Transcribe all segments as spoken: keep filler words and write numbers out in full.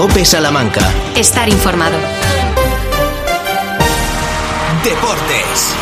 COPE Salamanca. Estar informado. Deportes.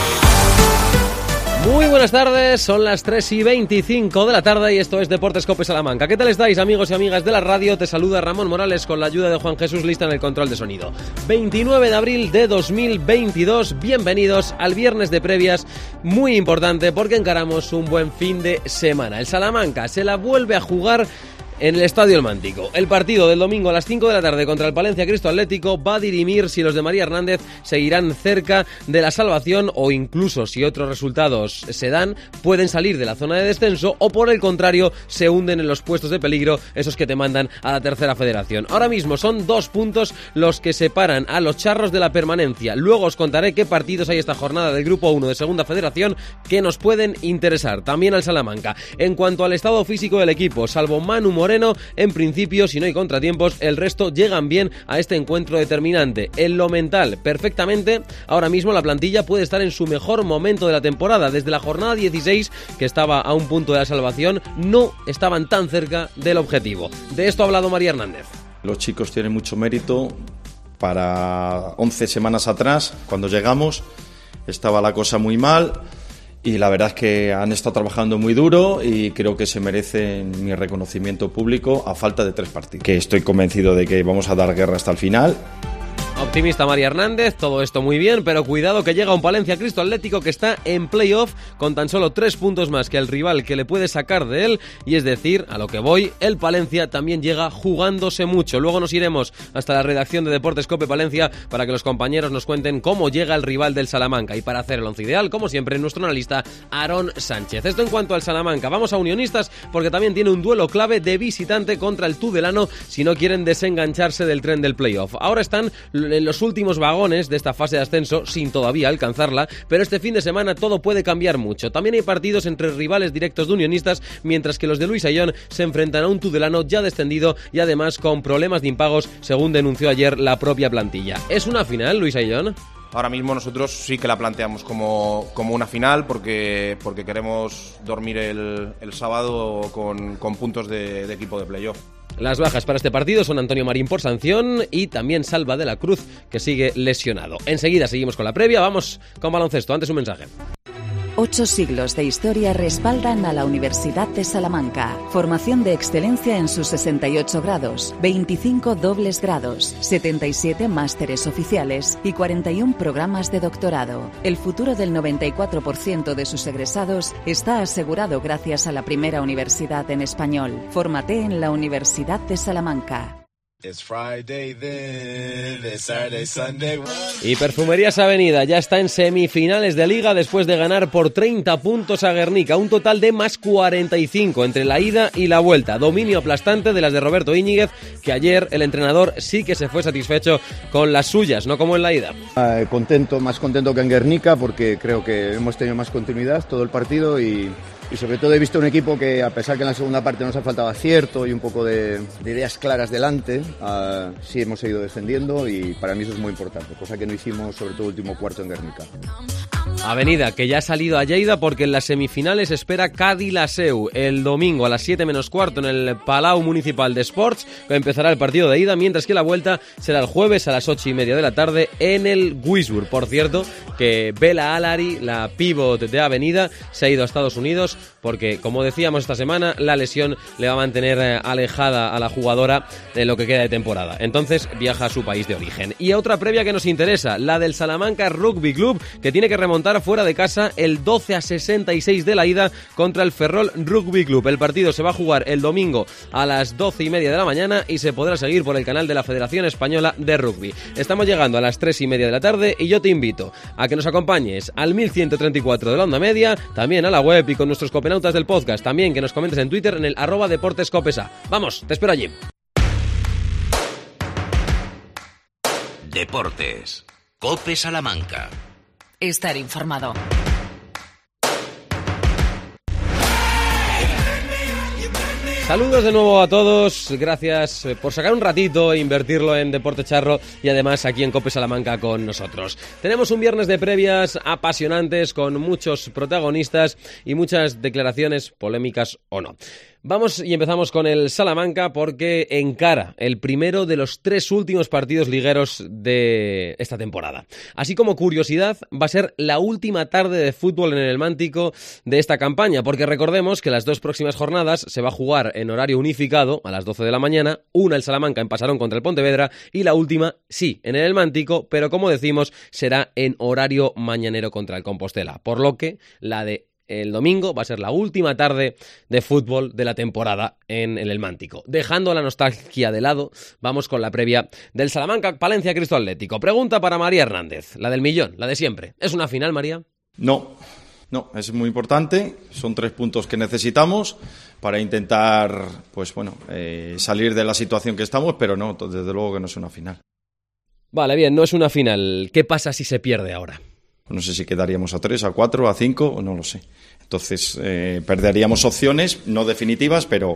Muy buenas tardes, son las tres y veinticinco de la tarde y esto es Deportes COPE Salamanca. ¿Qué tal estáis, amigos y amigas de la radio? Te saluda Ramón Morales con la ayuda de Juan Jesús Lista en el control de sonido. veintinueve de abril de dos mil veintidós, bienvenidos al viernes de previas, muy importante porque encaramos un buen fin de semana. El Salamanca se la vuelve a jugar en el Estadio El Mántico. El partido del domingo a las cinco de la tarde contra el Palencia Cristo Atlético va a dirimir si los de María Hernández seguirán cerca de la salvación o incluso, si otros resultados se dan, pueden salir de la zona de descenso o, por el contrario, se hunden en los puestos de peligro, esos que te mandan a la tercera federación. Ahora mismo son dos puntos los que separan a los charros de la permanencia. Luego os contaré qué partidos hay esta jornada del Grupo uno de Segunda Federación que nos pueden interesar. También al Salamanca. En cuanto al estado físico del equipo, salvo Manu Moreno, en principio, si no hay contratiempos, el resto llegan bien a este encuentro determinante. En lo mental, perfectamente, ahora mismo la plantilla puede estar en su mejor momento de la temporada. Desde la jornada dieciséis, que estaba a un punto de la salvación, no estaban tan cerca del objetivo. De esto ha hablado María Hernández. Los chicos tienen mucho mérito. Para once semanas atrás, cuando llegamos, estaba la cosa muy mal. Y la verdad es que han estado trabajando muy duro y creo que se merecen mi reconocimiento público a falta de tres partidos. Que estoy convencido de que vamos a dar guerra hasta el final. Optimista María Hernández, todo esto muy bien, pero cuidado que llega un Palencia Cristo Atlético que está en playoff con tan solo tres puntos más que el rival que le puede sacar de él, y es decir, a lo que voy, el Palencia también llega jugándose mucho. Luego nos iremos hasta la redacción de Deportes COPE Palencia para que los compañeros nos cuenten cómo llega el rival del Salamanca, y para hacer el once ideal, como siempre, nuestro analista Aarón Sánchez. Esto en cuanto al Salamanca. Vamos a Unionistas porque también tiene un duelo clave de visitante contra el Tudelano si no quieren desengancharse del tren del playoff. Ahora están en los últimos vagones de esta fase de ascenso sin todavía alcanzarla, pero este fin de semana todo puede cambiar mucho. También hay partidos entre rivales directos de Unionistas, mientras que los de Luis Ayllón se enfrentan a un Tudelano ya descendido y además con problemas de impagos, según denunció ayer la propia plantilla. ¿Es una final, Luis Ayllón? Ahora mismo nosotros sí que la planteamos como, como una final porque, porque queremos dormir el, el sábado con, con puntos de, de equipo de playoff. Las bajas para este partido son Antonio Marín por sanción y también Salva de la Cruz, que sigue lesionado. Enseguida seguimos con la previa, vamos con baloncesto. Antes un mensaje. Ocho siglos de historia respaldan a la Universidad de Salamanca. Formación de excelencia en sus sesenta y ocho grados, veinticinco dobles grados, setenta y siete másteres oficiales y cuarenta y uno programas de doctorado. El futuro del noventa y cuatro por ciento de sus egresados está asegurado gracias a la primera universidad en español. Fórmate en la Universidad de Salamanca. Y Perfumerías Avenida ya está en semifinales de Liga después de ganar por treinta puntos a Guernica, un total de más cuarenta y cinco entre la ida y la vuelta. Dominio aplastante de las de Roberto Íñiguez, que ayer el entrenador sí que se fue satisfecho con las suyas, no como en la ida. Eh, contento, más contento que en Guernica, porque creo que hemos tenido más continuidad todo el partido y... Y sobre todo he visto un equipo que, a pesar que en la segunda parte nos ha faltado acierto y un poco de, de ideas claras delante, uh, sí hemos seguido defendiendo y para mí eso es muy importante, cosa que no hicimos sobre todo el último cuarto en Guernica. Avenida, que ya ha salido a Lleida porque en las semifinales espera Cádiz-Laseu el domingo a las siete menos cuarto en el Palau Municipal de Sports, que empezará el partido de ida, mientras que la vuelta será el jueves a las ocho y media de la tarde en el Wisburg. Por cierto, que Bela Alari, la pívot de Avenida, se ha ido a Estados Unidos porque, como decíamos esta semana, la lesión le va a mantener alejada a la jugadora en lo que queda de temporada. Entonces viaja a su país de origen. Y a otra previa que nos interesa, la del Salamanca Rugby Club, que tiene que remontar fuera de casa el doce a sesenta y seis de la ida contra el Ferrol Rugby Club. El partido se va a jugar el domingo a las doce y media de la mañana y se podrá seguir por el canal de la Federación Española de Rugby. Estamos llegando a las tres y media de la tarde y yo te invito a que nos acompañes al mil ciento treinta y cuatro de la onda media, también a la web y con nuestros copenautas del podcast, también que nos comentes en Twitter en el arroba deportescopesa. Vamos, te espero allí. Deportes COPE Salamanca. Estar informado. Saludos de nuevo a todos, gracias por sacar un ratito e invertirlo en Deporte Charro y además aquí en COPE Salamanca con nosotros. Tenemos un viernes de previas apasionantes con muchos protagonistas y muchas declaraciones polémicas o no. Vamos y empezamos con el Salamanca porque encara el primero de los tres últimos partidos ligueros de esta temporada. Así como curiosidad, va a ser la última tarde de fútbol en el Mántico de esta campaña, porque recordemos que las dos próximas jornadas se va a jugar en horario unificado a las doce de la mañana, una el Salamanca en Pasarón contra el Pontevedra y la última, sí, en el Mántico, pero como decimos, será en horario mañanero contra el Compostela, por lo que la de el domingo va a ser la última tarde de fútbol de la temporada en el Mántico. Dejando la nostalgia de lado, vamos con la previa del Salamanca Palencia Cristo Atlético. Pregunta para María Hernández, la del millón, la de siempre. ¿Es una final, María? No, no, es muy importante. Son tres puntos que necesitamos para intentar, pues bueno, eh, salir de la situación que estamos, pero no, desde luego que no es una final. Vale, bien, no es una final. ¿Qué pasa si se pierde ahora? No sé si quedaríamos a tres, a cuatro, a cinco, no lo sé. Entonces, eh, perderíamos opciones, no definitivas, pero,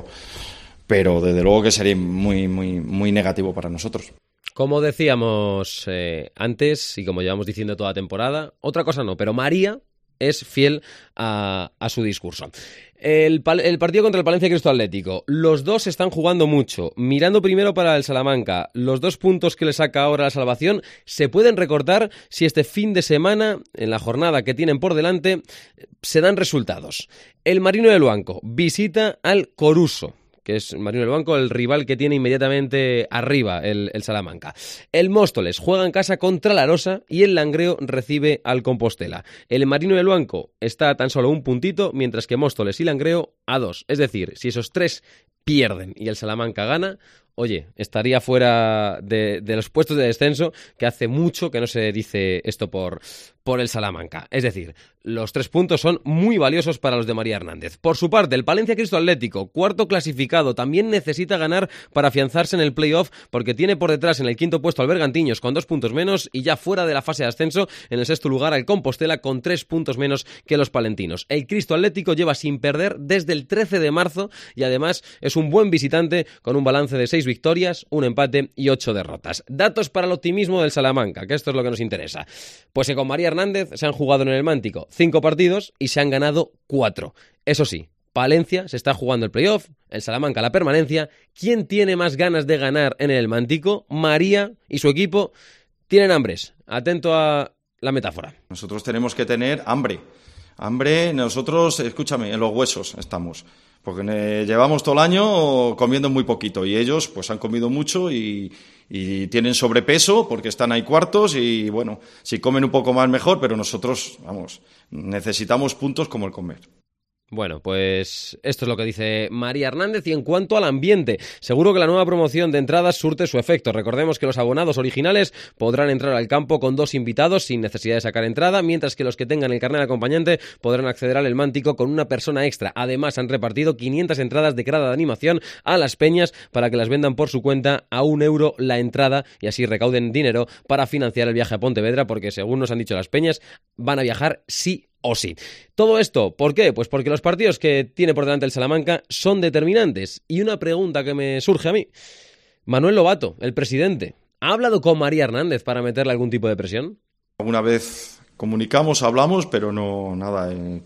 pero desde luego que sería muy, muy, muy negativo para nosotros. Como decíamos eh, antes y como llevamos diciendo toda temporada, otra cosa no, pero María es fiel a, a su discurso. El, el partido contra el Palencia Cristo Atlético. Los dos están jugando mucho. Mirando primero para el Salamanca, los dos puntos que le saca ahora la salvación se pueden recortar si este fin de semana, en la jornada que tienen por delante, se dan resultados. El Marino del Luanco visita al Coruso, que es Marino del Banco, el rival que tiene inmediatamente arriba el, el Salamanca. El Móstoles juega en casa contra la Arosa y el Langreo recibe al Compostela. El Marino del Banco está a tan solo un puntito, mientras que Móstoles y Langreo a dos. Es decir, si esos tres pierden y el Salamanca gana, oye, estaría fuera de, de los puestos de descenso, que hace mucho que no se dice esto por, por el Salamanca. Es decir, los tres puntos son muy valiosos para los de María Hernández. Por su parte, el Palencia Cristo Atlético, cuarto clasificado, también necesita ganar para afianzarse en el playoff, porque tiene por detrás en el quinto puesto al Bergantiños con dos puntos menos y ya fuera de la fase de ascenso, en el sexto lugar al Compostela con tres puntos menos que los palentinos. El Cristo Atlético lleva sin perder desde el trece de marzo y además es un buen visitante con un balance de seis victorias, un empate y ocho derrotas. Datos para el optimismo del Salamanca, que esto es lo que nos interesa. Pues que con María Hernández se han jugado en el Mántico cinco partidos y se han ganado cuatro. Eso sí, Palencia se está jugando el playoff, el Salamanca la permanencia. ¿Quién tiene más ganas de ganar en el Mántico? María y su equipo tienen hambres. Atento a la metáfora. Nosotros tenemos que tener hambre. Hambre, nosotros, escúchame, en los huesos estamos. Porque llevamos todo el año comiendo muy poquito y ellos pues han comido mucho y, y tienen sobrepeso porque están ahí cuartos y bueno, si comen un poco más mejor, pero nosotros, vamos, necesitamos puntos como el comer. Bueno, pues esto es lo que dice María Hernández. Y en cuanto al ambiente, seguro que la nueva promoción de entradas surte su efecto. Recordemos que los abonados originales podrán entrar al campo con dos invitados sin necesidad de sacar entrada, mientras que los que tengan el carnet de acompañante podrán acceder al El Mántico con una persona extra. Además, han repartido quinientas entradas de grada de animación a las peñas para que las vendan por su cuenta a un euro la entrada y así recauden dinero para financiar el viaje a Pontevedra, porque según nos han dicho las peñas, van a viajar sí o sí. Todo esto, ¿por qué? Pues porque los partidos que tiene por delante el Salamanca son determinantes. Y una pregunta que me surge a mí. Manuel Lobato, el presidente, ¿ha hablado con María Hernández para meterle algún tipo de presión? Alguna vez comunicamos, hablamos, pero no nada. Eh,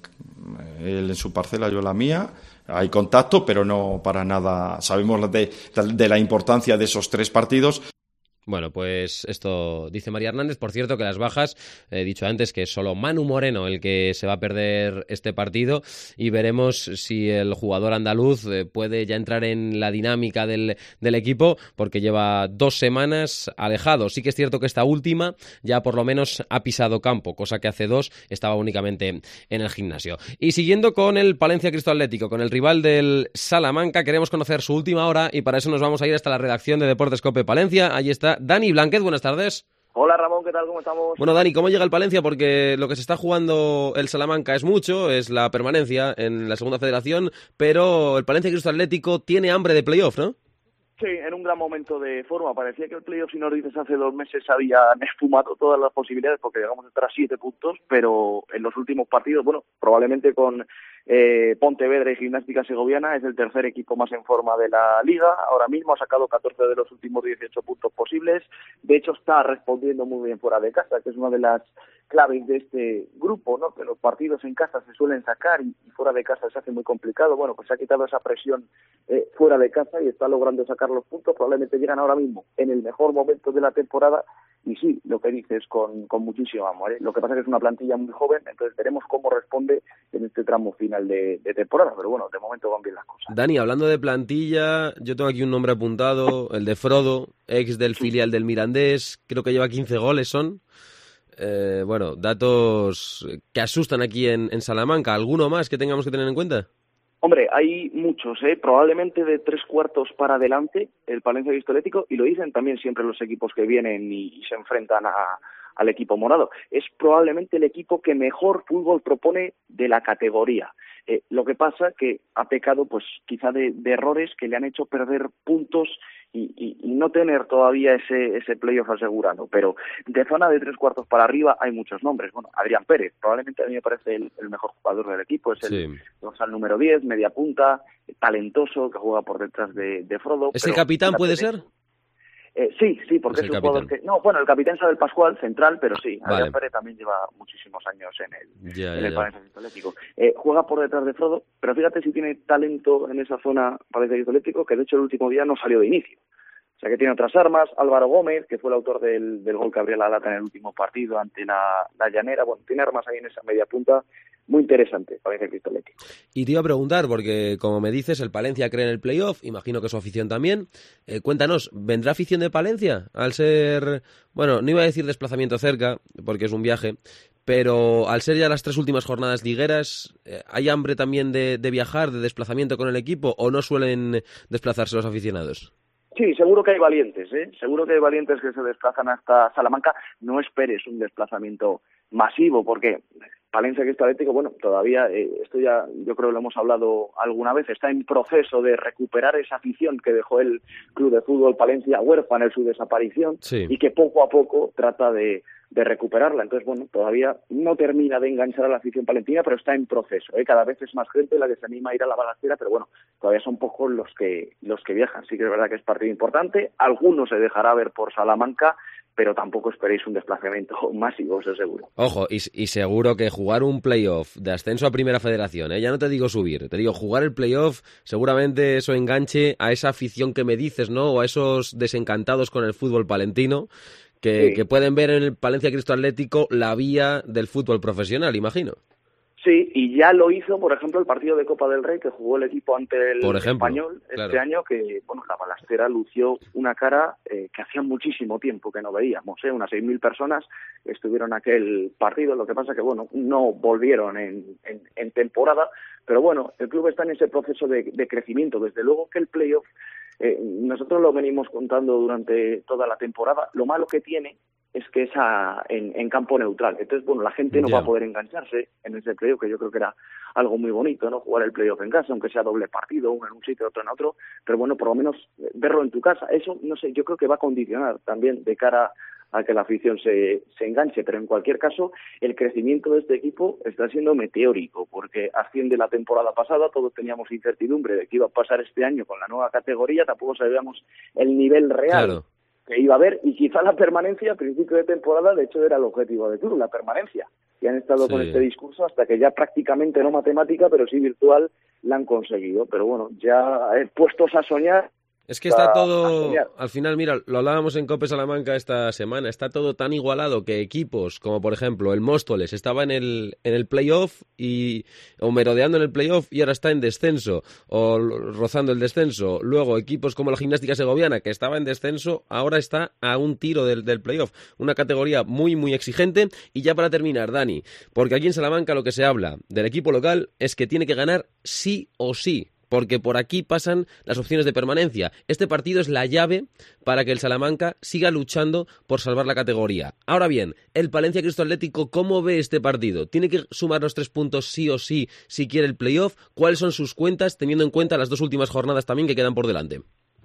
él en su parcela, yo en la mía. Hay contacto, pero no para nada. Sabemos de, de la importancia de esos tres partidos. Bueno, pues esto dice María Hernández. Por cierto, que las bajas, he dicho antes que es solo Manu Moreno el que se va a perder este partido y veremos si el jugador andaluz puede ya entrar en la dinámica del, del equipo, porque lleva dos semanas alejado. Sí que es cierto que esta última ya por lo menos ha pisado campo, cosa que hace dos estaba únicamente en el gimnasio. Y siguiendo con el Palencia Cristo Atlético, con el rival del Salamanca, queremos conocer su última hora y para eso nos vamos a ir hasta la redacción de Deportes Cope Palencia. Allí está Dani Blanquet, buenas tardes. Hola Ramón, ¿qué tal? ¿Cómo estamos? Bueno, Dani, ¿cómo llega el Palencia? Porque lo que se está jugando el Salamanca es mucho, es la permanencia en la segunda federación, pero el Palencia Cristo Atlético tiene hambre de playoff, ¿no? Sí, en un gran momento de forma. Parecía que el playoff, si nos dices, hace dos meses habían esfumado todas las posibilidades porque llegamos a estar a siete puntos, pero en los últimos partidos, bueno, probablemente con eh, Pontevedra y Gimnástica Segoviana es el tercer equipo más en forma de la Liga. Ahora mismo ha sacado catorce de los últimos dieciocho puntos posibles. De hecho, está respondiendo muy bien fuera de casa, que es una de las claves de este grupo, ¿no? Que los partidos en casa se suelen sacar y, y fuera de casa se hace muy complicado. Bueno, pues se ha quitado esa presión eh, fuera de casa y está logrando sacar los puntos. Probablemente llegan ahora mismo en el mejor momento de la temporada y sí, lo que dices con, con muchísimo amor, ¿eh? Lo que pasa es que es una plantilla muy joven, entonces veremos cómo responde en este tramo final de, de temporada, pero bueno, de momento van bien las cosas. Dani, hablando de plantilla, yo tengo aquí un nombre apuntado, el de Frodo, ex del filial del Mirandés, creo que lleva quince goles, son... Eh, bueno, datos que asustan aquí en, en Salamanca. ¿Alguno más que tengamos que tener en cuenta? Hombre, hay muchos, ¿eh? Probablemente de tres cuartos para adelante el Palencia Cristolético, y lo dicen también siempre los equipos que vienen y, y se enfrentan a, al equipo morado. Es probablemente el equipo que mejor fútbol propone de la categoría. Eh, lo que pasa que ha pecado, pues, quizá de, de errores que le han hecho perder puntos y, y, y no tener todavía ese, ese playoff asegurado. Pero de zona de tres cuartos para arriba hay muchos nombres. Bueno, Adrián Pérez, probablemente a mí me parece el, el mejor jugador del equipo. Es el sí. dorsal número diez, media punta, talentoso, que juega por detrás de, de Frodo. ¿Es el capitán, puede ser? Eh, sí, sí, porque es, es un jugador que... No, bueno, el capitán es Abel Pascual, central, pero sí, vale. Adrián Pérez también lleva muchísimos años en el, ya, en ya, el ya. Palencia Cristolético. Eh, juega por detrás de Frodo, pero fíjate si tiene talento en esa zona Palencia Cristolético, que de hecho el último día no salió de inicio. O sea que tiene otras armas, Álvaro Gómez, que fue el autor del, del gol que abrió la lata en el último partido ante la, la Llanera. Bueno, tiene armas ahí en esa media punta muy interesante, Palencia Cristolético. Y te iba a preguntar, porque como me dices, el Palencia cree en el playoff, imagino que su afición también. Eh, cuéntanos, ¿vendrá afición de Palencia? Al ser, bueno, no iba a decir desplazamiento cerca, porque es un viaje, pero al ser ya las tres últimas jornadas ligueras, eh, ¿hay hambre también de, de viajar, de desplazamiento con el equipo, o no suelen desplazarse los aficionados? Sí, seguro que hay valientes, ¿eh? Seguro que hay valientes que se desplazan hasta Salamanca. No esperes un desplazamiento masivo, porque Palencia Cristolético, bueno, todavía, eh, esto ya yo creo que lo hemos hablado alguna vez, está en proceso de recuperar esa afición que dejó el Club de Fútbol Palencia huérfana en su desaparición, sí. y que poco a poco trata de, de recuperarla. Entonces, bueno, todavía no termina de enganchar a la afición palentina, pero está en proceso, ¿eh? Cada vez es más gente la que se anima a ir a la Balastera, pero bueno, todavía son pocos los que los que viajan. Sí que es verdad que es partido importante, algunos se dejará ver por Salamanca, pero tampoco esperéis un desplazamiento masivo, eso seguro. Ojo, y, y seguro que jugar un playoff de ascenso a Primera Federación, ¿eh? Ya no te digo subir, te digo jugar el playoff, seguramente eso enganche a esa afición que me dices, ¿no? O a esos desencantados con el fútbol palentino, que, sí. que pueden ver en el Palencia Cristo Atlético la vía del fútbol profesional, imagino. Sí, y ya lo hizo, por ejemplo, el partido de Copa del Rey que jugó el equipo ante el por ejemplo, Español este claro. año, que bueno, la Balastera lució una cara eh, que hacía muchísimo tiempo que no veíamos, ¿eh? Unas seis mil personas estuvieron en aquel partido. Lo que pasa que, bueno, no volvieron en, en, en temporada, pero bueno, el club está en ese proceso de, de crecimiento. Desde luego que el playoff, eh, nosotros lo venimos contando durante toda la temporada, lo malo que tiene es que es a, en, en campo neutral. Entonces, bueno, la gente no yeah. va a poder engancharse en ese playoff, que yo creo que era algo muy bonito, ¿no? Jugar el playoff en casa, aunque sea doble partido, uno en un sitio, otro en otro, pero bueno, por lo menos verlo en tu casa. Eso, no sé, yo creo que va a condicionar también de cara a que la afición se, se enganche, pero en cualquier caso, el crecimiento de este equipo está siendo meteórico, porque asciende la temporada pasada, todos teníamos incertidumbre de qué iba a pasar este año con la nueva categoría, tampoco sabíamos el nivel real. Claro. Que iba a haber, y quizá la permanencia a principio de temporada, de hecho, era el objetivo del club, la permanencia. Y han estado sí. con este discurso hasta que ya prácticamente no matemática, pero sí virtual, la han conseguido. Pero bueno, ya eh, puestos a soñar. Es que está todo, al final, mira, lo hablábamos en Cope Salamanca esta semana, está todo tan igualado que equipos como, por ejemplo, el Móstoles estaba en el en el playoff y o merodeando en el playoff y ahora está en descenso o rozando el descenso. Luego equipos como la Gimnástica Segoviana, que estaba en descenso, ahora está a un tiro del, del playoff. Una categoría muy, muy exigente. Y ya para terminar, Dani, porque aquí en Salamanca lo que se habla del equipo local es que tiene que ganar sí o sí, porque por aquí pasan las opciones de permanencia. Este partido es la llave para que el Salamanca siga luchando por salvar la categoría. Ahora bien, el Palencia Cristo Atlético, ¿cómo ve este partido? ¿Tiene que sumar los tres puntos sí o sí si quiere el playoff? ¿Cuáles son sus cuentas, teniendo en cuenta las dos últimas jornadas también que quedan por delante?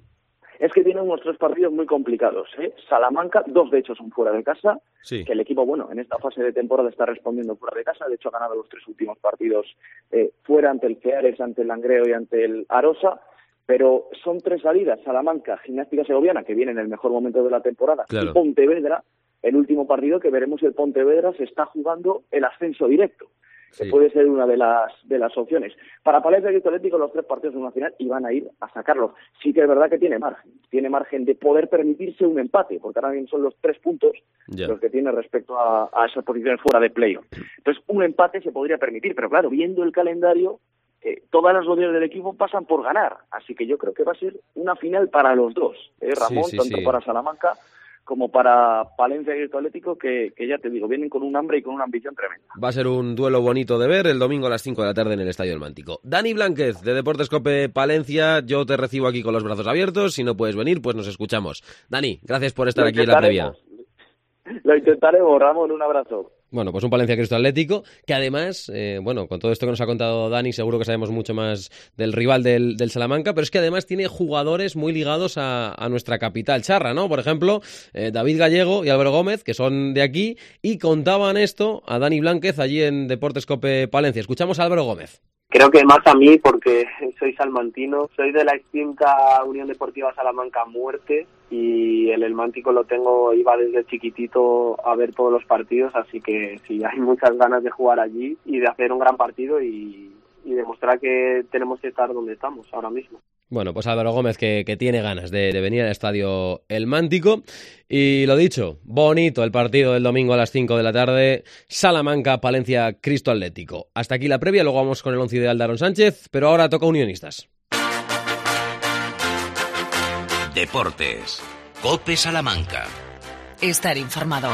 Es que tiene unos tres partidos muy complicados, ¿eh? Salamanca, dos de hecho son fuera de casa, sí. que el equipo, bueno, en esta fase de temporada está respondiendo fuera de casa, de hecho ha ganado los tres últimos partidos eh, fuera, ante el Ceares, ante el Langreo y ante el Arosa, pero son tres salidas: Salamanca, Gimnástica Segoviana, que viene en el mejor momento de la temporada, claro. y Pontevedra, el último partido, que veremos el Pontevedra se está jugando el ascenso directo. Sí. Que puede ser una de las de las opciones. Para Palencia y Atlético, los tres partidos de una final y van a ir a sacarlos. Sí que es verdad que tiene margen, tiene margen de poder permitirse un empate, porque ahora mismo son los tres puntos Ya. los que tiene respecto a, a esas posiciones fuera de playoff. Entonces, un empate se podría permitir, pero claro, viendo el calendario, eh, todas las opciones del equipo pasan por ganar, así que yo creo que va a ser una final para los dos, ¿eh, Ramón? Sí, sí, tanto sí. para Salamanca como para Palencia y el Atlético, que, que ya te digo, vienen con un hambre y con una ambición tremenda. Va a ser un duelo bonito de ver el domingo a las cinco de la tarde en el Estadio del Mántico. Dani Blánquez, de Deportes Cope Palencia, yo te recibo aquí con los brazos abiertos. Si no puedes venir, pues nos escuchamos. Dani, gracias por estar Lo aquí en la previa. Lo intentaremos, Ramón, un abrazo. Bueno, pues un Palencia Cristo Atlético, que además, eh, bueno, con todo esto que nos ha contado Dani, seguro que sabemos mucho más del rival del, del Salamanca, pero es que además tiene jugadores muy ligados a, a nuestra capital charra, ¿no? Por ejemplo, eh, David Gallego y Álvaro Gómez, que son de aquí, y contaban esto a Dani Blánquez allí en Deportes Cope Palencia. Escuchamos a Álvaro Gómez. Creo que más a mí, porque soy salmantino, soy de la extinta Unión Deportiva Salamanca a muerte, y el El Mántico lo tengo, iba desde chiquitito a ver todos los partidos, así que sí, hay muchas ganas de jugar allí y de hacer un gran partido y, y demostrar que tenemos que estar donde estamos ahora mismo. Bueno, pues Álvaro Gómez que, que tiene ganas de, de venir al estadio El Mántico. Y lo dicho, bonito el partido del domingo a las cinco de la tarde, Salamanca, Palencia, Cristo Atlético. Hasta aquí la previa, luego vamos con el once ideal de Aaron Sánchez, pero ahora toca Unionistas. Deportes. Cope Salamanca. Estar informado.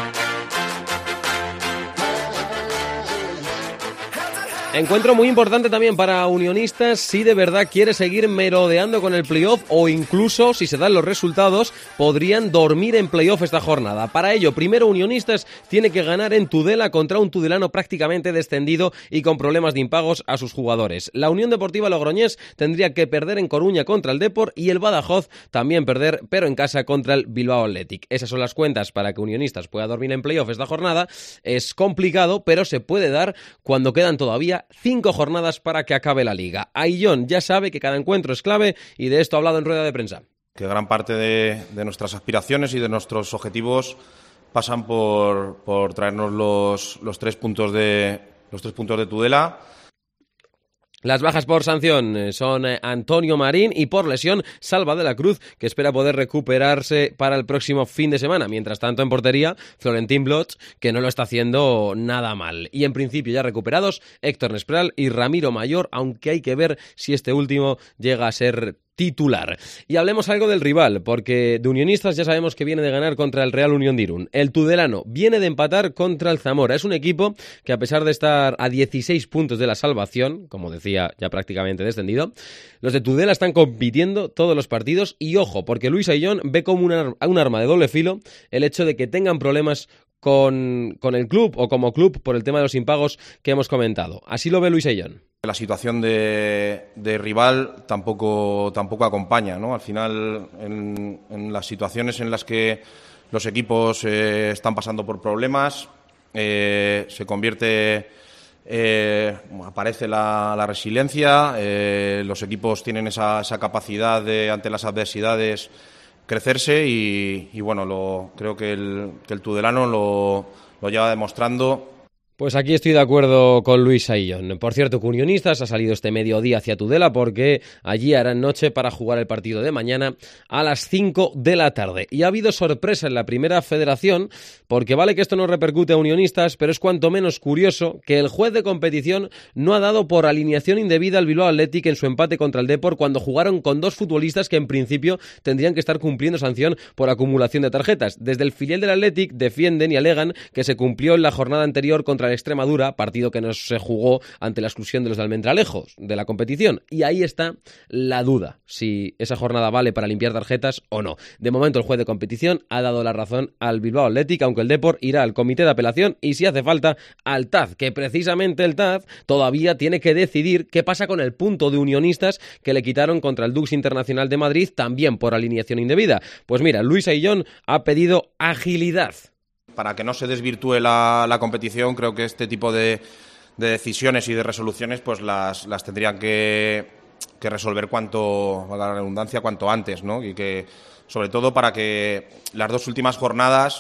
Encuentro muy importante también para Unionistas si de verdad quiere seguir merodeando con el playoff o incluso, si se dan los resultados, podrían dormir en playoff esta jornada. Para ello, primero Unionistas tiene que ganar en Tudela contra un tudelano prácticamente descendido y con problemas de impagos a sus jugadores. La Unión Deportiva Logroñés tendría que perder en Coruña contra el Depor y el Badajoz también perder, pero en casa contra el Bilbao Athletic. Esas son las cuentas para que Unionistas pueda dormir en playoff esta jornada. Es complicado, pero se puede dar cuando quedan todavía cinco jornadas para que acabe la liga. Aillón ya sabe que cada encuentro es clave y de esto ha hablado en rueda de prensa. Que gran parte de, de nuestras aspiraciones y de nuestros objetivos pasan por, por traernos los, los tres puntos de los tres puntos de Tudela. Las bajas por sanción son Antonio Marín y por lesión Salva de la Cruz, que espera poder recuperarse para el próximo fin de semana. Mientras tanto, en portería, Florentín Bloch, que no lo está haciendo nada mal. Y en principio ya recuperados, Héctor Nespral y Ramiro Mayor, aunque hay que ver si este último llega a ser titular. Y hablemos algo del rival, porque de Unionistas ya sabemos que viene de ganar contra el Real Unión de Irún. El tudelano viene de empatar contra el Zamora. Es un equipo que, a pesar de estar a dieciséis puntos de la salvación, como decía, ya prácticamente descendido, los de Tudela están compitiendo todos los partidos y ojo, porque Luis Aillón ve como una, un arma de doble filo el hecho de que tengan problemas con, con el club o como club por el tema de los impagos que hemos comentado. Así lo ve Luis Aillón. La situación de, de rival tampoco, tampoco acompaña, ¿no? Al final, en, en las situaciones en las que los equipos eh, están pasando por problemas, eh, se convierte, eh, aparece la, la resiliencia, eh, los equipos tienen esa, esa capacidad de, ante las adversidades, crecerse y, y bueno, lo, creo que el, que el tudelano lo, lo lleva demostrando. Pues aquí estoy de acuerdo con Luis Aillón. Por cierto, que Unionistas ha salido este mediodía hacia Tudela porque allí harán noche para jugar el partido de mañana a las cinco de la tarde. Y ha habido sorpresa en la primera federación porque vale que esto no repercute a Unionistas, pero es cuanto menos curioso que el juez de competición no ha dado por alineación indebida al Bilbao Athletic en su empate contra el Depor cuando jugaron con dos futbolistas que en principio tendrían que estar cumpliendo sanción por acumulación de tarjetas. Desde el filial del Athletic defienden y alegan que se cumplió en la jornada anterior contra el Extremadura, partido que no se jugó ante la exclusión de los de Almendralejos de la competición. Y ahí está la duda, si esa jornada vale para limpiar tarjetas o no. De momento el juez de competición ha dado la razón al Bilbao Athletic, aunque el Depor irá al comité de apelación y si hace falta al T A Z, que precisamente el T A Z todavía tiene que decidir qué pasa con el punto de Unionistas que le quitaron contra el Dux Internacional de Madrid, también por alineación indebida. Pues mira, Luis Aillón ha pedido agilidad. Para que no se desvirtúe la, la competición, creo que este tipo de, de decisiones y de resoluciones pues las, las tendrían que, que resolver cuanto, valga la redundancia, cuanto antes, ¿no? Y que, sobre todo, para que las dos últimas jornadas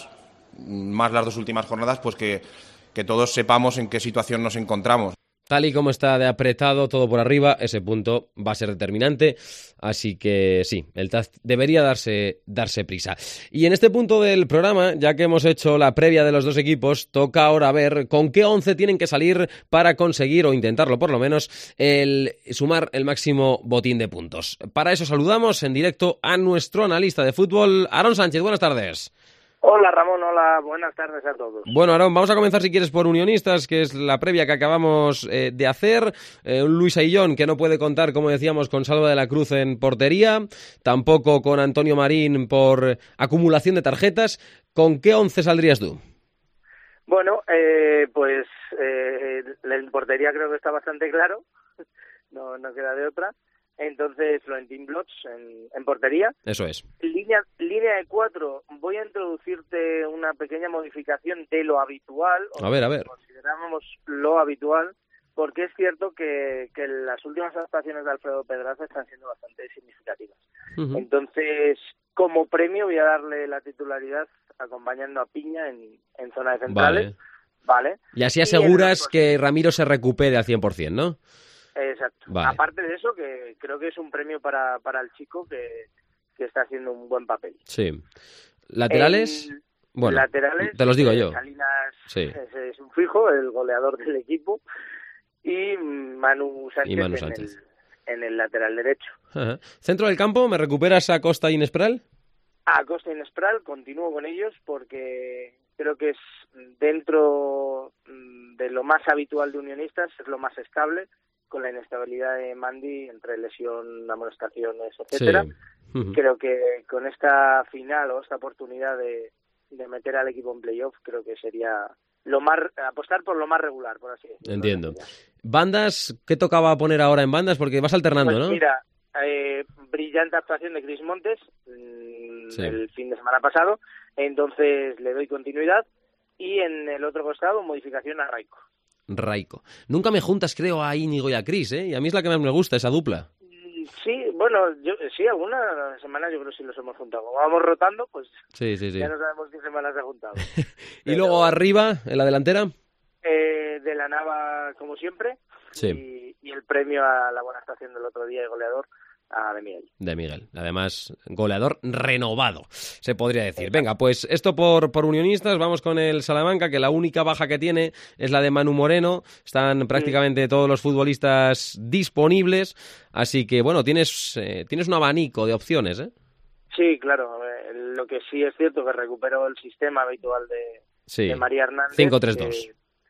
más las dos últimas jornadas, pues que, que todos sepamos en qué situación nos encontramos. Tal y como está de apretado todo por arriba, ese punto va a ser determinante, así que sí, el T A Z debería darse, darse prisa. Y en este punto del programa, ya que hemos hecho la previa de los dos equipos, toca ahora ver con qué once tienen que salir para conseguir, o intentarlo por lo menos, el sumar el máximo botín de puntos. Para eso saludamos en directo a nuestro analista de fútbol, Aarón Sánchez. Buenas tardes. Hola Ramón, hola, buenas tardes a todos. Bueno, Aarón, vamos a comenzar si quieres por Unionistas, que es la previa que acabamos eh, de hacer. Eh, un Luis Aillón que no puede contar, como decíamos, con Salva de la Cruz en portería, tampoco con Antonio Marín por acumulación de tarjetas. ¿Con qué once saldrías tú? Bueno, eh, pues eh, en portería creo que está bastante claro, no, no queda de otra. Entonces, Florentín Blots en, en portería. Eso es. Línea, línea de cuatro, voy a introducirte una pequeña modificación de lo habitual. A ver, a ver. Consideramos lo habitual, porque es cierto que, que las últimas actuaciones de Alfredo Pedraza están siendo bastante significativas. Uh-huh. Entonces, como premio voy a darle la titularidad acompañando a Piña en, en zona de centrales. Vale. Vale. Y así aseguras y que Ramiro se recupere al cien por ciento, ¿no? Exacto. Vale. Aparte de eso, que creo que es un premio para, para el chico que, que está haciendo un buen papel. Sí. ¿Laterales? En, bueno, laterales, te los digo yo. Salinas sí. es, es un fijo, el goleador del equipo. Y Manu Sánchez, y Manu Sánchez. En, el, en el lateral derecho. Ajá. ¿Centro del campo? ¿Me recuperas a Costa y Nespral? A Costa y Nespral, continúo con ellos porque creo que es dentro de lo más habitual de Unionistas, es lo más estable, con la inestabilidad de Mandy entre lesión, amonestaciones, etcétera. Sí. Uh-huh. Creo que con esta final o esta oportunidad de, de meter al equipo en playoff, creo que sería lo más apostar por lo más regular, por así decirlo. Entiendo. ¿Bandas? ¿Qué tocaba poner ahora en bandas? Porque vas alternando, pues ¿no? Mira, eh, brillante actuación de Cris Montes mmm, sí. el fin de semana pasado, entonces le doy continuidad. Y en el otro costado, modificación a Raico. Raico. Nunca me juntas, creo, a Íñigo y a Cris, ¿eh? Y a mí es la que más me gusta, esa dupla. Sí, bueno, yo sí, alguna semana yo creo que sí los hemos juntado. Como vamos rotando, pues sí, sí, sí. ya no sabemos qué semanas se ha juntado. ¿Y Pero, luego arriba, en la delantera? Eh, de la Nava, como siempre. Sí. Y, y el premio a la buena actuación del otro día de goleador a De Miguel. De Miguel. Además, goleador renovado, se podría decir. Venga, pues esto por, por Unionistas. Vamos con el Salamanca, que la única baja que tiene es la de Manu Moreno. Están prácticamente sí. todos los futbolistas disponibles. Así que, bueno, tienes, eh, tienes un abanico de opciones, ¿eh? Sí, claro. Eh, lo que sí es cierto que recuperó el sistema habitual de, sí. de María Hernández. cinco tres dos.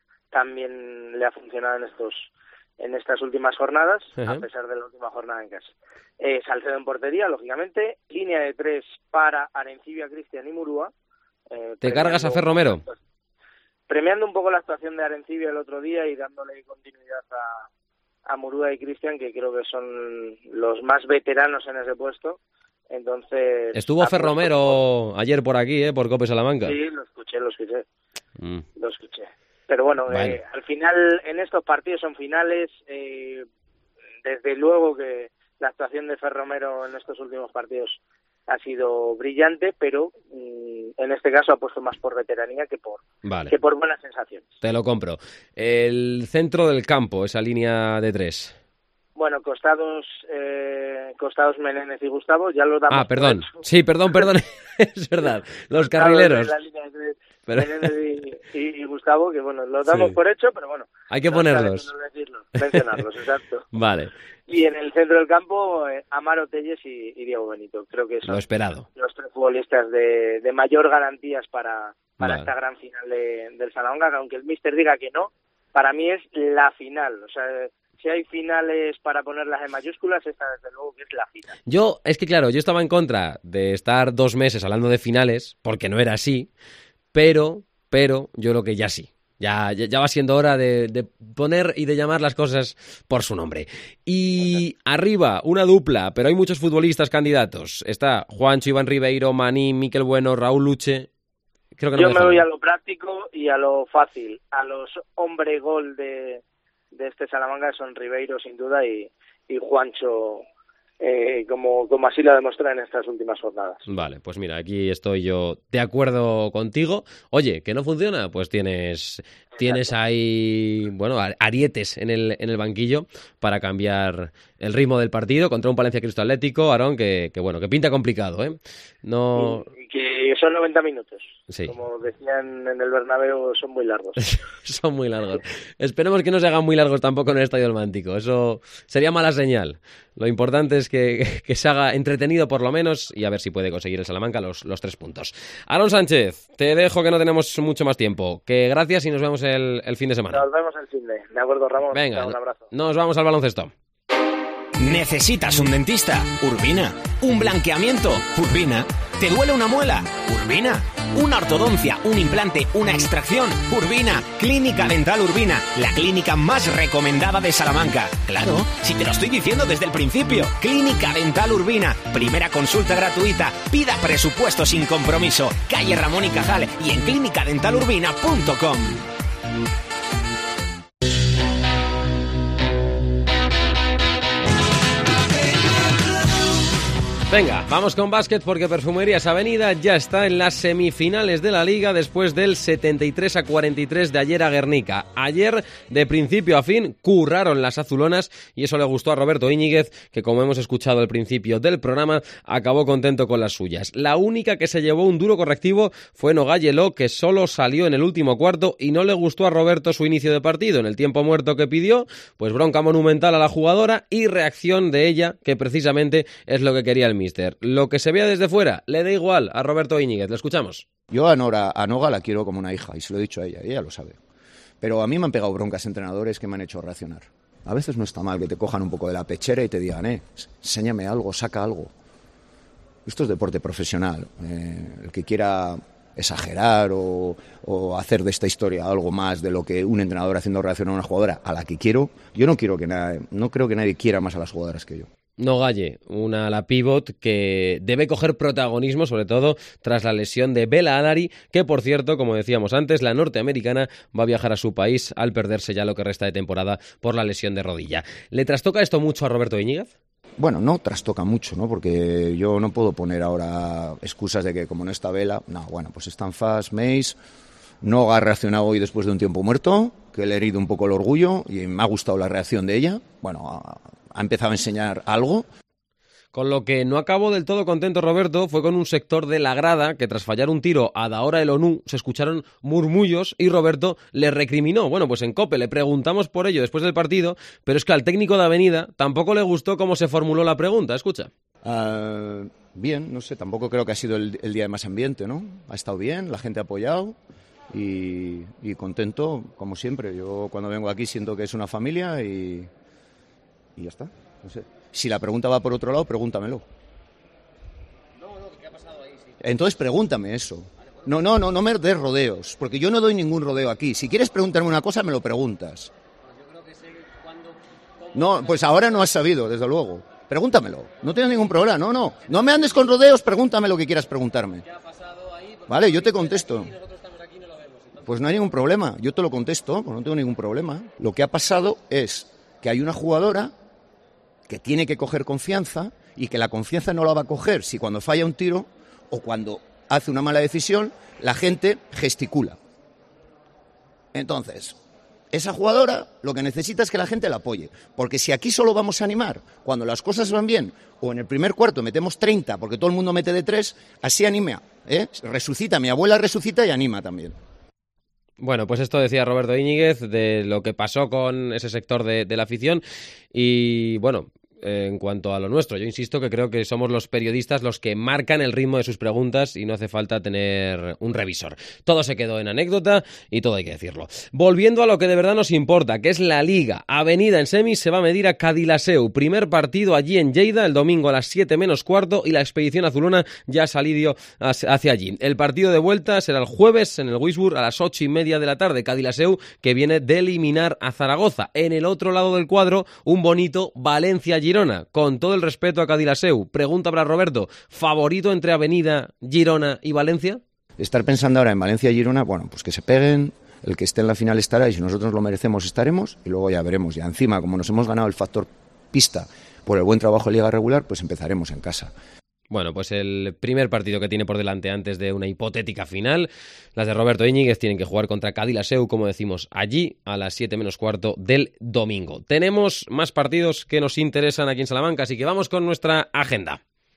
También le ha funcionado en estos en estas últimas jornadas, uh-huh. a pesar de la última jornada en casa. Eh, Salcedo en portería, lógicamente. Línea de tres para Arencibia, Cristian y Murúa. Eh, ¿Te cargas a Fer Romero? Premiando un poco la actuación de Arencibia el otro día y dándole continuidad a, a Murúa y Cristian, que creo que son los más veteranos en ese puesto. Entonces estuvo Fer Romero por... ayer por aquí, ¿eh? Por Cope Salamanca. Sí, lo escuché, lo escuché. Mm. Lo escuché. Pero bueno, vale. eh, al final, en estos partidos son finales. Eh, desde luego que la actuación de Fer Romero en estos últimos partidos ha sido brillante, pero mmm, en este caso ha puesto más por veteranía que por, vale. que por buenas sensaciones. Te lo compro. El centro del campo, esa línea de tres. Bueno, costados eh, costados Menéndez y Gustavo, ya lo damos. Ah, perdón. Sí, perdón, perdón. Es verdad. Los carrileros. La línea de pero... Menéndez y, y, y Gustavo, que bueno, lo damos sí. por hecho, pero bueno. Hay que no ponerlos. Decirlo, mencionarlos, exacto. Vale. Y en el centro del campo, eh, Amaro Telles y, y Diego Benito. Creo que son lo esperado. Los tres futbolistas de, de mayor garantías para, para vale. esta gran final de, del Salamanca, aunque el míster diga que no, para mí es la final. O sea, si hay finales para ponerlas en mayúsculas, esta desde luego que es la final. Yo, es que claro, yo estaba en contra de estar dos meses hablando de finales, porque no era así, pero, pero yo creo que ya sí. Ya, ya, ya va siendo hora de, de poner y de llamar las cosas por su nombre. Y arriba, una dupla, pero hay muchos futbolistas candidatos. Está Juancho, Iván Ribeiro, Maní, Miquel Bueno, Raúl Luche. Creo que no Yo me, me voy a lo práctico y a lo fácil. A los hombre gol de, de este Salamanca son Ribeiro, sin duda, y, y Juancho eh, como, como así lo ha demostrado en estas últimas jornadas. Vale, pues mira, aquí estoy yo de acuerdo contigo. Oye, ¿que no funciona? Pues tienes... Tienes ahí, bueno, arietes en el, en el banquillo para cambiar el ritmo del partido contra un Palencia Cristo Atlético, Aarón, que, que bueno, que pinta complicado, ¿eh? No... Y, y que son noventa minutos. Sí. Como decían en el Bernabéu, son muy largos. Son muy largos. Esperemos que no se hagan muy largos tampoco en el Estadio del Mántico. Eso sería mala señal. Lo importante es que, que se haga entretenido por lo menos y a ver si puede conseguir el Salamanca los, los tres puntos. Aarón Sánchez, te dejo que no tenemos mucho más tiempo. Que gracias y nos vemos el, el fin de semana. Nos vemos el fin de. De acuerdo, Ramón. Venga, un abrazo. Nos vamos al baloncesto. ¿Necesitas un dentista? Urbina. ¿Un blanqueamiento? Urbina. ¿Te duele una muela? Urbina. ¿Una ortodoncia, un implante, una extracción? Urbina. Clínica Dental Urbina, la clínica más recomendada de Salamanca. Claro, si te lo estoy diciendo desde el principio. Clínica Dental Urbina, primera consulta gratuita, pida presupuesto sin compromiso. Calle Ramón y Cajal y en clínica dental urbina punto com. Venga, vamos con básquet porque Perfumerías Avenida ya está en las semifinales de la Liga después del setenta y tres a cuarenta y tres de ayer a Guernica. Ayer, de principio a fin, curraron las azulonas y eso le gustó a Roberto Íñiguez, que como hemos escuchado al principio del programa, acabó contento con las suyas. La única que se llevó un duro correctivo fue Nogayeló, que solo salió en el último cuarto y no le gustó a Roberto su inicio de partido. En el tiempo muerto que pidió, pues bronca monumental a la jugadora y reacción de ella, que precisamente es lo que quería el Mister. Lo que se vea desde fuera le da igual a Roberto Íñiguez. ¿Le escuchamos? Yo a Nora, a Noga la quiero como una hija y se lo he dicho a ella, ella lo sabe. Pero a mí me han pegado broncas entrenadores que me han hecho reaccionar. A veces no está mal que te cojan un poco de la pechera y te digan, eh, enséñame algo, saca algo. Esto es deporte profesional. Eh, el que quiera exagerar o, o hacer de esta historia algo más de lo que un entrenador haciendo reaccionar a una jugadora a la que quiero, yo no quiero que nadie, no creo que nadie quiera más a las jugadoras que yo. Nogalle, una ala pivot que debe coger protagonismo, sobre todo tras la lesión de Bella Alari, que por cierto, como decíamos antes, la norteamericana va a viajar a su país al perderse ya lo que resta de temporada por la lesión de rodilla. ¿Le trastoca esto mucho a Roberto Íñiguez? Bueno, no trastoca mucho, ¿no? Porque yo no puedo poner ahora excusas de que como no está Bella, no, bueno, pues están Fast, Mace, Noga ha reaccionado hoy después de un tiempo muerto, que le he herido un poco el orgullo y me ha gustado la reacción de ella. Bueno, a, ha empezado a enseñar algo. Con lo que no acabó del todo contento Roberto fue con un sector de la grada que tras fallar un tiro a Daora el ONU se escucharon murmullos y Roberto le recriminó. Bueno, pues en COPE le preguntamos por ello después del partido, pero es que al técnico de Avenida tampoco le gustó cómo se formuló la pregunta. Escucha. Uh, bien, no sé, tampoco creo que ha sido el, el día de más ambiente, ¿no? Ha estado bien, la gente ha apoyado y, y contento, como siempre. Yo cuando vengo aquí siento que es una familia y... Y ya está, no sé. Si la pregunta va por otro lado, pregúntamelo. No, no, ¿qué ha pasado ahí? Sí. Entonces pregúntame eso. No, no, no, no me des rodeos, porque yo no doy ningún rodeo aquí. Si quieres preguntarme una cosa, me lo preguntas. Yo creo que sé cuándo... No, pues ahora no has sabido, desde luego. Pregúntamelo, no tienes ningún problema, no, no. No me andes con rodeos, pregúntame lo que quieras preguntarme. ¿Qué ha pasado ahí? Vale, yo te contesto. Aquí, nosotros estamos aquí y no lo vemos. Entonces... Pues no hay ningún problema, yo te lo contesto, pues no tengo ningún problema. Lo que ha pasado es que hay una jugadora que tiene que coger confianza y que la confianza no la va a coger si cuando falla un tiro o cuando hace una mala decisión la gente gesticula. Entonces, esa jugadora lo que necesita es que la gente la apoye, porque si aquí solo vamos a animar cuando las cosas van bien o en el primer cuarto metemos treinta porque todo el mundo mete de tres, así anima, ¿eh? Resucita, mi abuela resucita y anima también. Bueno, pues esto decía Roberto Íñiguez de lo que pasó con ese sector de, de la afición y bueno... En cuanto a lo nuestro, yo insisto que creo que somos los periodistas los que marcan el ritmo de sus preguntas y no hace falta tener un revisor. Todo se quedó en anécdota y todo hay que decirlo. Volviendo a lo que de verdad nos importa, que es la Liga. Avenida en semis se va a medir a Cadilaseu. Primer partido allí en Lleida el domingo a las siete menos cuarto y la expedición azulona ya ha salido hacia allí. El partido de vuelta será el jueves en el Wisburg a las ocho y media de la tarde. Cadilaseu que viene de eliminar a Zaragoza. En el otro lado del cuadro, un bonito Valencia-Girona. Con todo el respeto a Cadilaseu, pregunta para Roberto, ¿favorito entre Avenida, Girona y Valencia? Estar pensando ahora en Valencia y Girona, bueno, pues que se peguen, el que esté en la final estará y si nosotros lo merecemos estaremos y luego ya veremos. Ya encima, como nos hemos ganado el factor pista por el buen trabajo en liga regular, pues empezaremos en casa. Bueno, pues el primer partido que tiene por delante antes de una hipotética final, las de Roberto Íñiguez, tienen que jugar contra Cadilaseu, como decimos, allí a las siete menos cuarto del domingo. Tenemos más partidos que nos interesan aquí en Salamanca, así que vamos con nuestra agenda.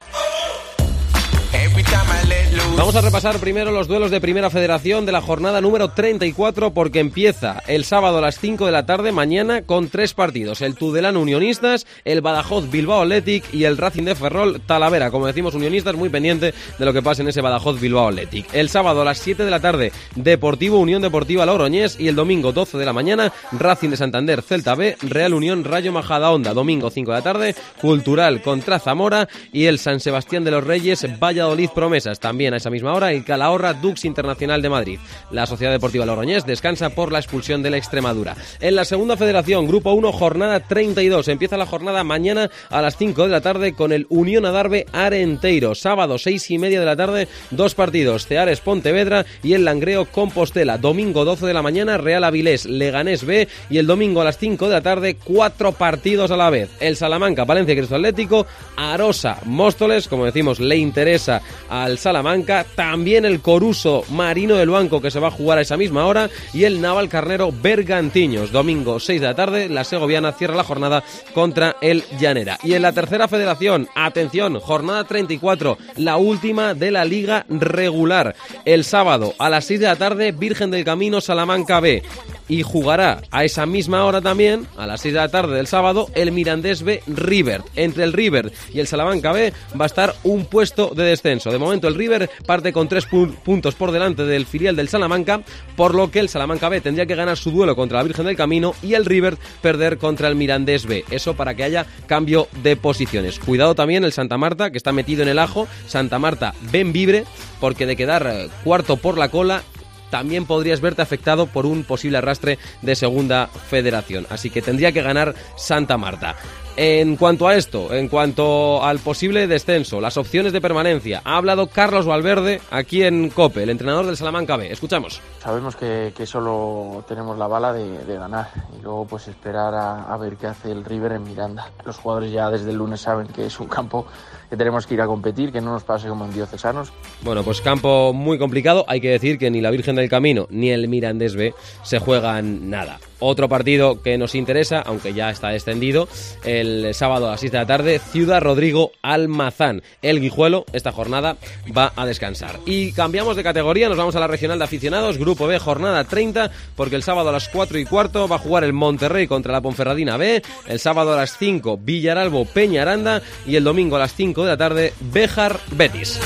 Vamos a repasar primero los duelos de Primera Federación de la jornada número treinta y cuatro, porque empieza el sábado a las cinco de la tarde, mañana, con tres partidos: el Tudelano Unionistas, el Badajoz Bilbao Athletic y el Racing de Ferrol Talavera. Como decimos, Unionistas muy pendiente de lo que pasa en ese Badajoz Bilbao Athletic. El sábado a las siete de la tarde, Deportivo Unión Deportiva Logroñés, y el domingo doce de la mañana, Racing de Santander Celta B, Real Unión Rayo Majadahonda. Domingo cinco de la tarde, Cultural contra Zamora y el San Sebastián de los Reyes Valladolid Promesas. También a esa misma hora, el Calahorra Dux Internacional de Madrid. La Sociedad Deportiva Logroñés descansa por la expulsión de la Extremadura. En la Segunda Federación, Grupo uno, jornada treinta y dos. Empieza la jornada mañana a las cinco de la tarde con el Unión Adarve Arenteiro. Sábado, seis y media de la tarde, dos partidos: Ceares Pontevedra y el Langreo Compostela. Domingo, doce de la mañana, Real Avilés Leganés B, y el domingo a las cinco de la tarde, cuatro partidos a la vez: el Salamanca Valencia Cristo Atlético, Arosa Móstoles, como decimos, le interesa al Salamanca, también el Coruso Marino del Banco, que se va a jugar a esa misma hora, y el Naval Carnero Bergantiños. Domingo seis de la tarde, la segoviana cierra la jornada contra el Llanera. Y en la Tercera Federación, atención, jornada treinta y cuatro, la última de la liga regular. El sábado a las seis de la tarde, Virgen del Camino Salamanca B, y jugará a esa misma hora también, a las seis de la tarde del sábado, el Mirandés B River. Entre el River y el Salamanca B va a estar un puesto de descenso. De momento el River parte con tres pu- puntos por delante del filial del Salamanca, por lo que el Salamanca B tendría que ganar su duelo contra la Virgen del Camino y el River perder contra el Mirandés B. Eso para que haya cambio de posiciones. Cuidado también el Santa Marta, que está metido en el ajo. Santa Marta Benvibre, porque de quedar eh, cuarto por la cola, también podrías verte afectado por un posible arrastre de Segunda Federación. Así que tendría que ganar Santa Marta. En cuanto a esto, en cuanto al posible descenso, las opciones de permanencia, ha hablado Carlos Valverde aquí en COPE, el entrenador del Salamanca B. Escuchamos. Sabemos que, que solo tenemos la bala de, de ganar y luego pues esperar a, a ver qué hace el River en Miranda. Los jugadores ya desde el lunes saben que es un campo que tenemos que ir a competir, que no nos pase como en Diocesanos. Bueno, pues campo muy complicado. Hay que decir que ni la Virgen del Camino ni el Mirandés B se juegan nada. Otro partido que nos interesa, aunque ya está extendido, el sábado a las seis de la tarde, Ciudad Rodrigo Almazán. El Guijuelo esta jornada va a descansar. Y cambiamos de categoría, nos vamos a la regional de aficionados, Grupo B, jornada treinta, porque el sábado a las cuatro y cuarto va a jugar el Monterrey contra la Ponferradina B, el sábado a las cinco, Villaralbo Peñaranda, y el domingo a las cinco de la tarde, Béjar Betis.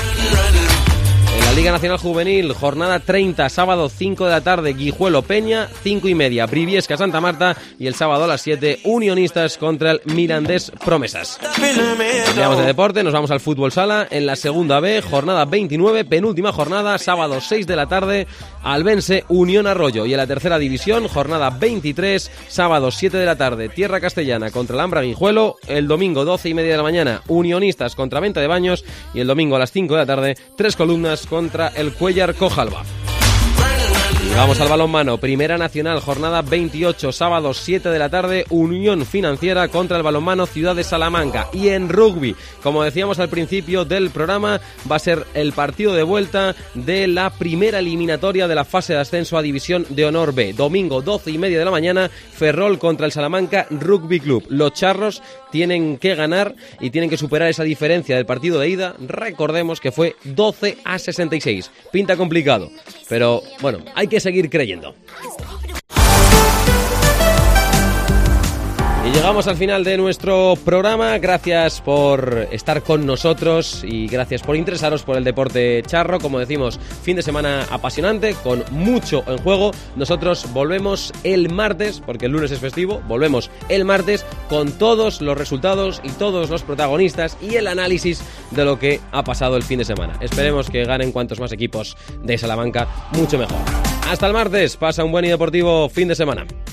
En la Liga Nacional Juvenil, jornada treinta, sábado cinco de la tarde, Guijuelo Peña, cinco y media, Briviesca Santa Marta, y el sábado a las siete, Unionistas contra el Mirandés Promesas. Cambiamos de deporte, nos vamos al fútbol sala. En la Segunda B, jornada veintinueve, penúltima jornada, sábado seis de la tarde, Albense Unión Arroyo. Y en la Tercera División, jornada veintitrés, sábado siete de la tarde, Tierra Castellana contra el Ambra Guijuelo, el domingo doce y media de la mañana, Unionistas contra Venta de Baños, y el domingo a las cinco de la tarde, Tres Columnas contra el Cuellar Cojalba. Y vamos al balonmano, Primera Nacional, jornada veintiocho, sábado siete de la tarde, Unión Financiera contra el Balonmano Ciudad de Salamanca. Y en rugby, como decíamos al principio del programa, va a ser el partido de vuelta de la primera eliminatoria de la fase de ascenso a División de Honor B. Domingo doce y media de la mañana, Ferrol contra el Salamanca Rugby Club. Los charros tienen que ganar y tienen que superar esa diferencia del partido de ida. Recordemos que fue doce a sesenta y seis. Pinta complicado, pero bueno, hay que seguir creyendo. Y llegamos al final de nuestro programa. Gracias por estar con nosotros y gracias por interesaros por el deporte charro. Como decimos, fin de semana apasionante, con mucho en juego. Nosotros volvemos el martes, porque el lunes es festivo. Volvemos el martes con todos los resultados y todos los protagonistas y el análisis de lo que ha pasado el fin de semana. Esperemos que ganen cuantos más equipos de Salamanca, mucho mejor. Hasta el martes, pasa un buen y deportivo fin de semana.